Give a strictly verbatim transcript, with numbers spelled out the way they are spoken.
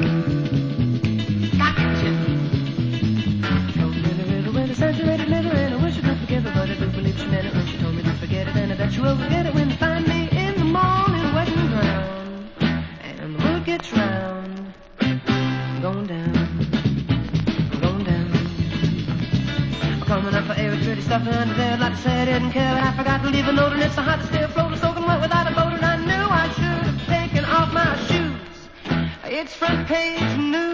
Gotcha. Told me the riddle with a saturated liver, and I wish I could forgive her, but I do believe she meant it when she told me to forget it, and I bet she will forget it when you find me in the morning wet and drowned, and the word gets round. I'm going down, I'm going down. I'm coming up for air, it's pretty stuff under there. Like I said, I didn't care, but I forgot to leave a note, and it's so hot to still float, soaking wet without a boat, and I knew I should have taken off my shoes. It's front page news.